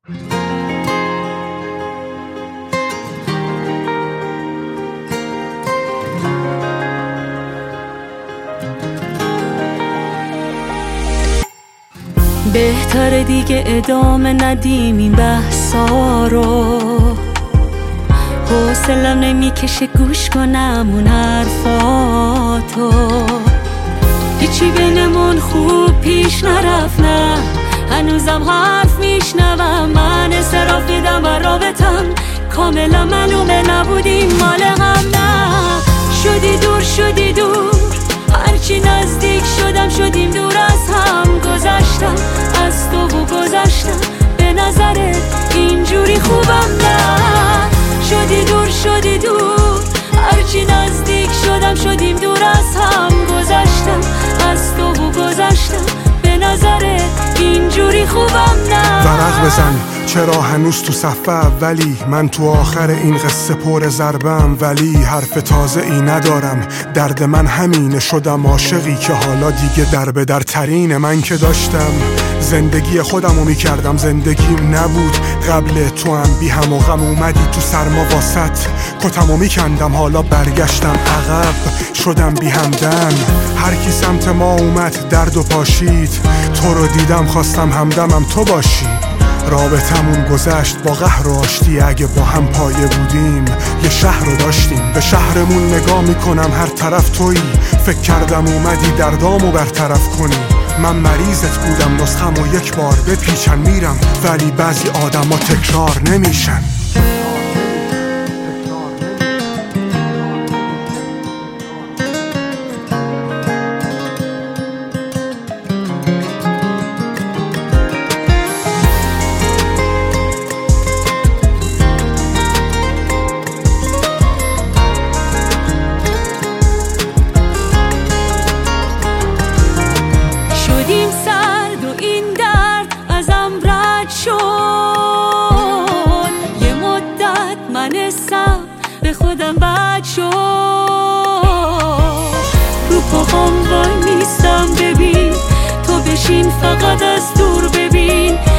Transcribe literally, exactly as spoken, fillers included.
بهتره دیگه ادامه ندیم این بحثا رو، حوصلم نمیکشه گوش کنم اون حرفاتو. هیچی بینمون خوب پیش نرفت، نه هنوزم حرف میشنوم. من انصراف دیدم و رابطم کاملا معلومه نبودیم مال هم. نه شدی دور شدی دور، هرچی نزدیک شدم شدیم دور از هم. گذشتم از تو و گذشتم، به نظرت اینجوری خوبم؟ نه شدی دور شدی دور، هرچی نزدیک شدم شدیم دور از هم. گذشتم از تو و گذشتم، به نظرت اینجوری خوبم؟ نه ورق بزن چرا هنوز تو صف اولی، من تو آخر این قصه پر ضربم. ولی حرف تازه ای ندارم، درد من همینه. شدم عاشقی که حالا دیگه در به در ترینه. من که داشتم زندگی خودمو میکردم، زندگیم نبود قبل تو. هم بی هم و غم اومدی تو سرما واسط، کتمو میکندم حالا برگشتم عقب. شدم بی همدم، هر کی سمت ما اومد درد و پاشید. تو رو دیدم خواستم همدمم تو باشی. رابطمون گذشت با قهر و آشتی، اگه با هم پایه بودیم یه شهر رو داشتیم. به شهرمون نگاه میکنم هر طرف تویی، فکر کردم اومدی دردامو برطرف کنی. من مریضت بودم نسخم و یک بار بپیچن میرم، ولی بعضی آدما تکرار نمیشن. شدیم سرد و این درد ازم رد شد. یه مدت من حسم به خودم بد شد. رو پاهام وای نیستم ببین، تو بشین فقط از دور ببین.